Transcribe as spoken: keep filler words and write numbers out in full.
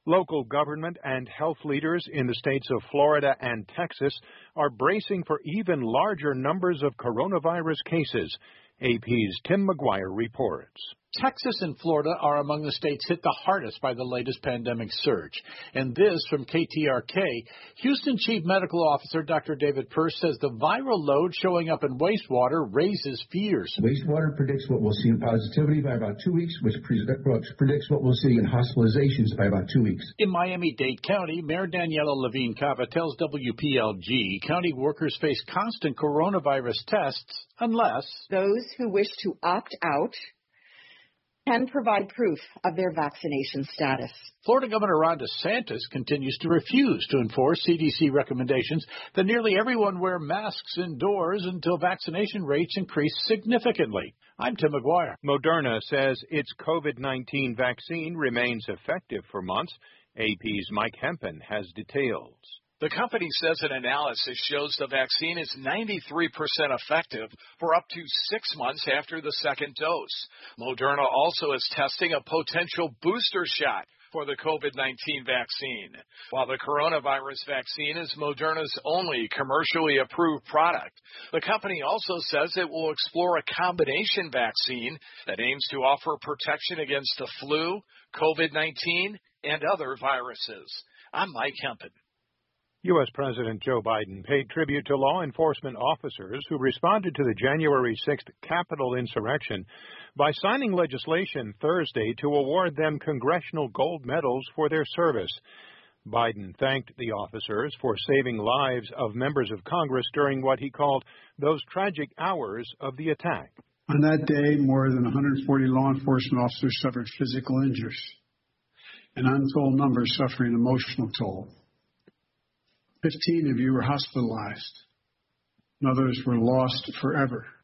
Local government and health leaders in the states of Florida and Texas are bracing for even larger numbers of coronavirus cases. A P's Tim McGuire reports. Texas and Florida are among the states hit the hardest by the latest pandemic surge. And this from K T R K. Houston Chief Medical Officer Doctor David Pearce says the viral load showing up in wastewater raises fears. Wastewater predicts what we'll see in positivity by about two weeks, which predicts what we'll see in hospitalizations by about two weeks. In Miami-Dade County, Mayor Daniela Levine Cava tells W P L G county workers face constant coronavirus tests unless those who wish to opt out can provide proof of their vaccination status. Florida Governor Ron DeSantis continues to refuse to enforce C D C recommendations that nearly everyone wear masks indoors until vaccination rates increase significantly. I'm Tim McGuire. Moderna says its COVID nineteen vaccine remains effective for months. A P's Mike Hempen has details. The company says an analysis shows the vaccine is ninety-three percent effective for up to six months after the second dose. Moderna also is testing a potential booster shot for the COVID nineteen vaccine. While the coronavirus vaccine is Moderna's only commercially approved product, the company also says it will explore a combination vaccine that aims to offer protection against the flu, COVID nineteen, and other viruses. I'm Mike Hempen. U S. President Joe Biden paid tribute to law enforcement officers who responded to the January sixth Capitol insurrection by signing legislation Thursday to award them congressional gold medals for their service. Biden thanked the officers for saving lives of members of Congress during what he called those tragic hours of the attack. On that day, more than one hundred forty law enforcement officers suffered physical injuries, and untold numbers suffering emotional toll. Fifteen of you were hospitalized, and others were lost forever.